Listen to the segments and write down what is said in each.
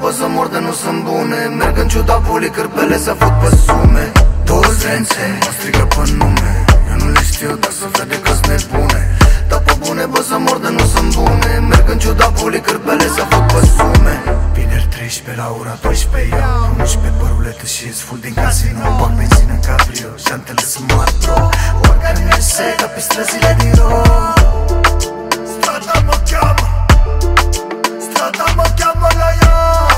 bă, să mor de nu sunt bune. Merg în ciuda bulii, cârpele să fut pe sume. Două zdrențe, mă strigă pe nume. Eu nu le știu, dar să vede că-s nebune. Dar pe bune, bă, să mor de nu sunt bune. Merg în ciuda bulii, cârpele să fut pe sume. Vineri 13 la ora 12 iau 11 pe ruletă și ies full din casino. Bag benzină în cabrio, jantele sunt mari, bro. Oricare mi-e seca pe străzile din Rom. Strada mă cheamă, strada mă cheamă la ea.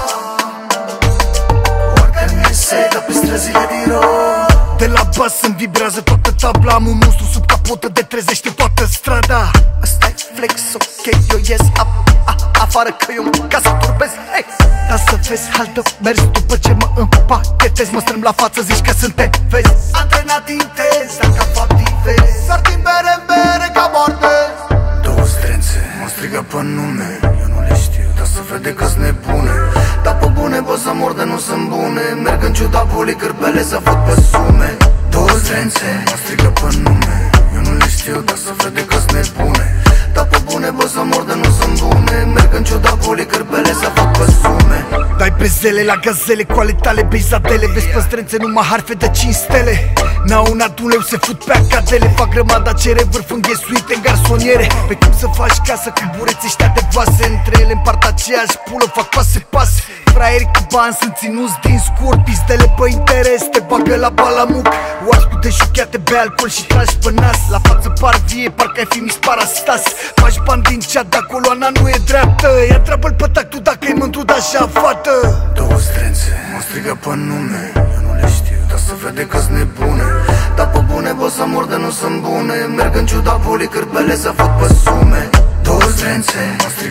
Oricare mi-e seca pe străzile din Rom. De la bas îmi vibrează toată tabla. Am un monstru sub capotă de trezește toată strada. Ăsta-i flex, ok, eu ies afară că eu ca să turbez, hey! Dar să vezi, haltă, mergi după ce mă împachetez. Mă strâmb la față, zici că sunt te vezi. Antrenat intens, dacă fac divers. Sar din bere în bere ca bordez. Două zdrențe, mă strigă pe nume. Eu nu le știu, dar să vede că-s nebune. Dar pe bune, bă, să mor de nu sunt bune. Merg în ciuda bulii, cârpele să fut pe sume. Două zdrențe, mă strigă pe nume. Eu nu le știu, dar să vede că-s nebune. Dar pe bune, bă, să mor de nu sunt bune. Merg în ciuda bulii, cârpele să fac pe sume. Dai pe zele la gazele, cu ale tale beizadele. Vezi pe zdrențe numai harfe de 5 stele. N-au un aduleu, se fut pe acadele. Fac grămada, cere vârf înghesuite în garsoniere. Pe cum să faci casă cu bureți ăștia de vase. Între ele împart aceeași pulă, fac pase. Fraieri cu bani sunt ținuți din scurt. Pistele pe interes, te bagă la balamuc. Oascu de șucheate, bei alcool și tragi pe nas. La față par vie, parcă ai fi mis Parastas. Faci bani din cea, dar coloana nu e dreaptă. Ia întreabă-l pe tactul dacă e mândru de așa fată. Două zdrențe, mă strigă pe nume. Eu nu le știu, dar să vede că-s nebune. Dar pe bune, bă, să mor de nu sunt bune. Merg în ciuda bulii, cârpele să fut pe sume. Două zdrențe, mă strigă